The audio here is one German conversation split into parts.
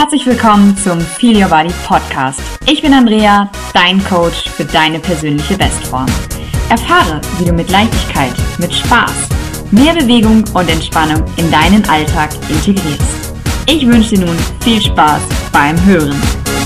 Herzlich willkommen zum Feel Your Body Podcast. Ich bin Andrea, dein Coach für deine persönliche Bestform. Erfahre, wie du mit Leichtigkeit, mit Spaß, mehr Bewegung und Entspannung in deinen Alltag integrierst. Ich wünsche dir nun viel Spaß beim Hören.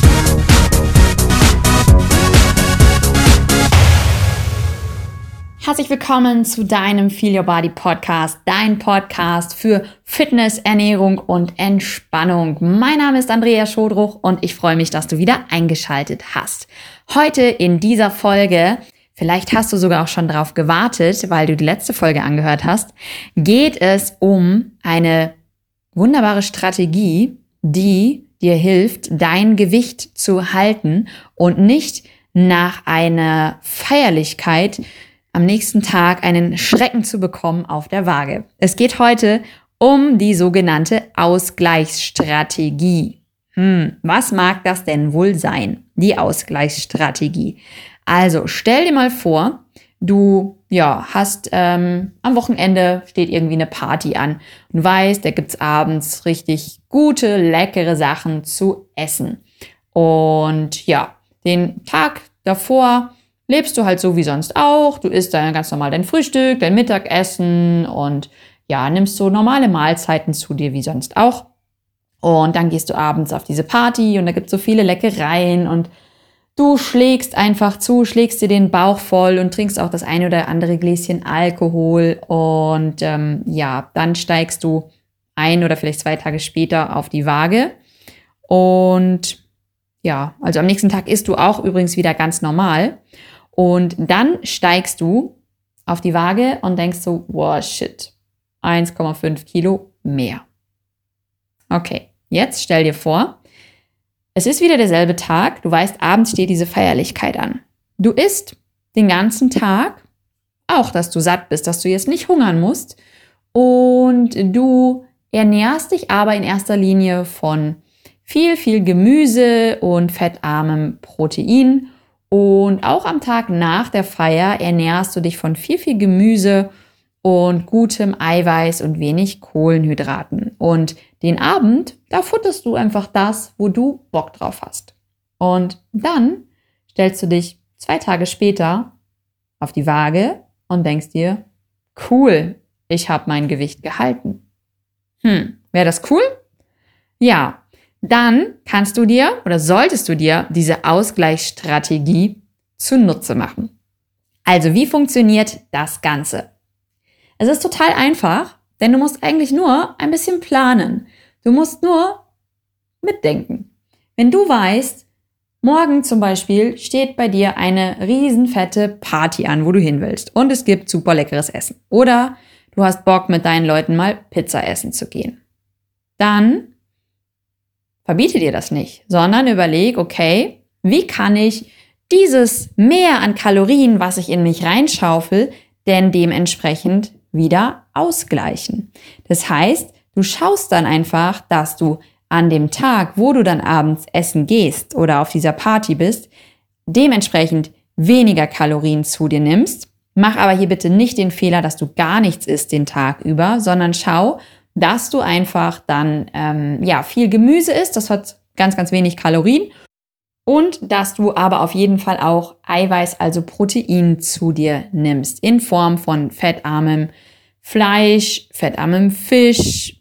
Herzlich willkommen zu deinem Feel Your Body Podcast, dein Podcast für Fitness, Ernährung und Entspannung. Mein Name ist Andrea Schodruch und ich freue mich, dass du wieder eingeschaltet hast. Heute in dieser Folge, vielleicht hast du sogar auch schon drauf gewartet, weil du die letzte Folge angehört hast, geht es um eine wunderbare Strategie, die dir hilft, dein Gewicht zu halten und nicht nach einer Feierlichkeit am nächsten Tag einen Schrecken zu bekommen auf der Waage. Es geht heute um die sogenannte Ausgleichsstrategie. Was mag das denn wohl sein, die Ausgleichsstrategie? Also stell dir mal vor, du hast am Wochenende steht irgendwie eine Party an und weißt, da gibt's abends richtig gute, leckere Sachen zu essen. Und den Tag davor lebst du halt so wie sonst auch. Du isst dann ganz normal dein Frühstück, dein Mittagessen und nimmst so normale Mahlzeiten zu dir wie sonst auch. Und dann gehst du abends auf diese Party und da gibt's so viele Leckereien und du schlägst einfach zu, schlägst dir den Bauch voll und trinkst auch das eine oder andere Gläschen Alkohol und dann steigst du 1 oder vielleicht 2 Tage später auf die Waage und also am nächsten Tag isst du auch übrigens wieder ganz normal. Und dann steigst du auf die Waage und denkst so, wow, shit, 1,5 Kilo mehr. Okay, jetzt stell dir vor, es ist wieder derselbe Tag, du weißt, abends steht diese Feierlichkeit an. Du isst den ganzen Tag, auch dass du satt bist, dass du jetzt nicht hungern musst und du ernährst dich aber in erster Linie von viel, viel Gemüse und fettarmem Protein. Und auch am Tag nach der Feier ernährst du dich von viel, viel Gemüse und gutem Eiweiß und wenig Kohlenhydraten. Und den Abend, da futterst du einfach das, wo du Bock drauf hast. Und dann stellst du dich 2 Tage später auf die Waage und denkst dir, cool, ich habe mein Gewicht gehalten. Wäre das cool? Ja. Dann kannst du dir oder solltest du dir diese Ausgleichsstrategie zunutze machen. Also wie funktioniert das Ganze? Es ist total einfach, denn du musst eigentlich nur ein bisschen planen. Du musst nur mitdenken. Wenn du weißt, morgen zum Beispiel steht bei dir eine riesenfette Party an, wo du hin willst und es gibt super leckeres Essen. Oder du hast Bock, mit deinen Leuten mal Pizza essen zu gehen. Dann verbiete dir das nicht, sondern überleg, okay, wie kann ich dieses Mehr an Kalorien, was ich in mich reinschaufel, denn dementsprechend wieder ausgleichen. Das heißt, du schaust dann einfach, dass du an dem Tag, wo du dann abends essen gehst oder auf dieser Party bist, dementsprechend weniger Kalorien zu dir nimmst. Mach aber hier bitte nicht den Fehler, dass du gar nichts isst den Tag über, sondern schau, dass du einfach dann viel Gemüse isst, das hat ganz, ganz wenig Kalorien und dass du aber auf jeden Fall auch Eiweiß, also Protein zu dir nimmst in Form von fettarmem Fleisch, fettarmem Fisch,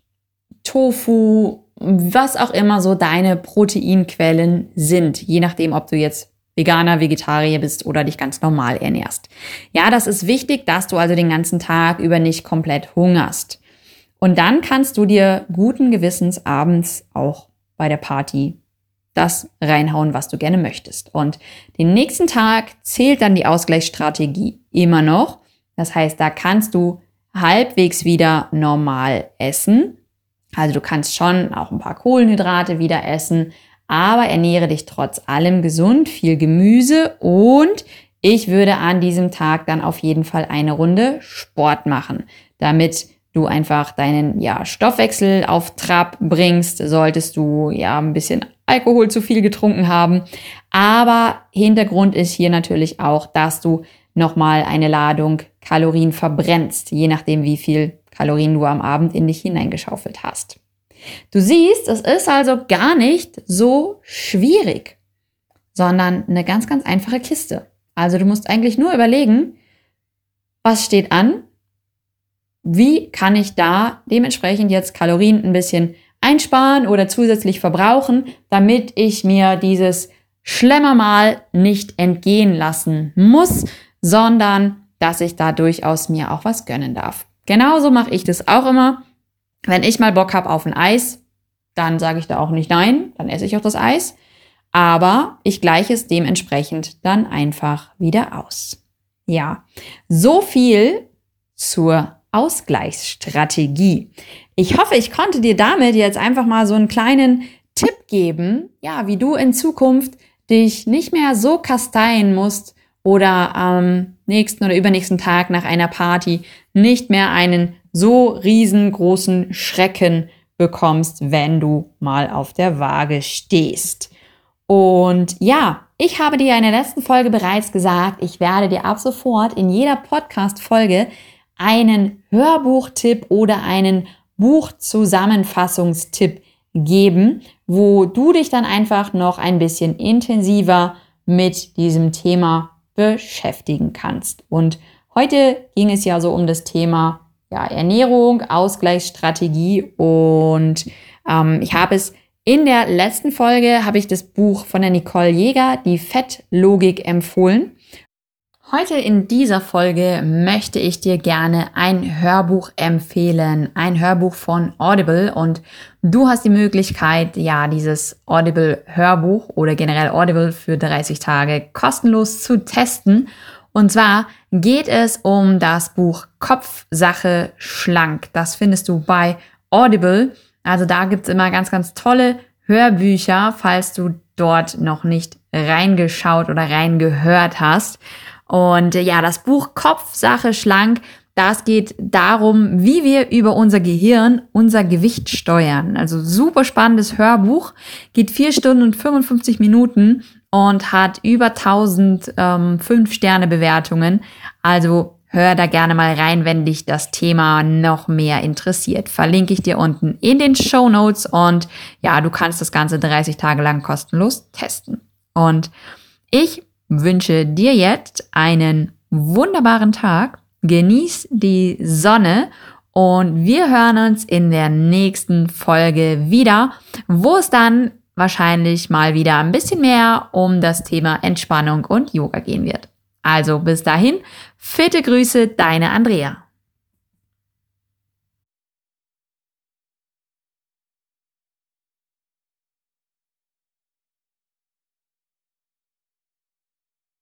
Tofu, was auch immer so deine Proteinquellen sind, je nachdem, ob du jetzt Veganer, Vegetarier bist oder dich ganz normal ernährst. Ja, das ist wichtig, dass du also den ganzen Tag über nicht komplett hungerst. Und dann kannst du dir guten Gewissens abends auch bei der Party das reinhauen, was du gerne möchtest. Und den nächsten Tag zählt dann die Ausgleichsstrategie immer noch. Das heißt, da kannst du halbwegs wieder normal essen. Also du kannst schon auch ein paar Kohlenhydrate wieder essen, aber ernähre dich trotz allem gesund, viel Gemüse und ich würde an diesem Tag dann auf jeden Fall eine Runde Sport machen, damit du einfach deinen Stoffwechsel auf Trab bringst, solltest du ein bisschen Alkohol zu viel getrunken haben. Aber Hintergrund ist hier natürlich auch, dass du nochmal eine Ladung Kalorien verbrennst, je nachdem wie viel Kalorien du am Abend in dich hineingeschaufelt hast. Du siehst, es ist also gar nicht so schwierig, sondern eine ganz, ganz einfache Kiste. Also du musst eigentlich nur überlegen, was steht an, wie kann ich da dementsprechend jetzt Kalorien ein bisschen einsparen oder zusätzlich verbrauchen, damit ich mir dieses Schlemmermal nicht entgehen lassen muss, sondern dass ich da durchaus mir auch was gönnen darf. Genauso mache ich das auch immer. Wenn ich mal Bock habe auf ein Eis, dann sage ich da auch nicht nein, dann esse ich auch das Eis. Aber ich gleiche es dementsprechend dann einfach wieder aus. Ja, so viel zur Ausgleichsstrategie. Ich hoffe, ich konnte dir damit jetzt einfach mal so einen kleinen Tipp geben, ja, wie du in Zukunft dich nicht mehr so kasteien musst oder am nächsten oder übernächsten Tag nach einer Party nicht mehr einen so riesengroßen Schrecken bekommst, wenn du mal auf der Waage stehst. Und ja, ich habe dir in der letzten Folge bereits gesagt, ich werde dir ab sofort in jeder Podcast-Folge einen Hörbuchtipp oder einen Buchzusammenfassungstipp geben, wo du dich dann einfach noch ein bisschen intensiver mit diesem Thema beschäftigen kannst. Und heute ging es ja so um das Thema Ernährung, Ausgleichsstrategie und ich habe es in der letzten Folge habe ich das Buch von der Nicole Jäger, die Fettlogik, empfohlen. Heute in dieser Folge möchte ich dir gerne ein Hörbuch empfehlen, ein Hörbuch von Audible, und du hast die Möglichkeit, dieses Audible-Hörbuch oder generell Audible für 30 Tage kostenlos zu testen. Und zwar geht es um das Buch Kopfsache schlank. Das findest du bei Audible. Also da gibt's immer ganz, ganz tolle Hörbücher, falls du dort noch nicht reingeschaut oder reingehört hast. Und das Buch Kopfsache schlank, das geht darum, wie wir über unser Gehirn unser Gewicht steuern. Also super spannendes Hörbuch, geht 4 Stunden und 55 Minuten und hat über 1000 5-Sterne-Bewertungen. Also hör da gerne mal rein, wenn dich das Thema noch mehr interessiert. Verlinke ich dir unten in den Shownotes und du kannst das Ganze 30 Tage lang kostenlos testen. Und ich wünsche dir jetzt einen wunderbaren Tag, genieß die Sonne und wir hören uns in der nächsten Folge wieder, wo es dann wahrscheinlich mal wieder ein bisschen mehr um das Thema Entspannung und Yoga gehen wird. Also bis dahin, fette Grüße, deine Andrea.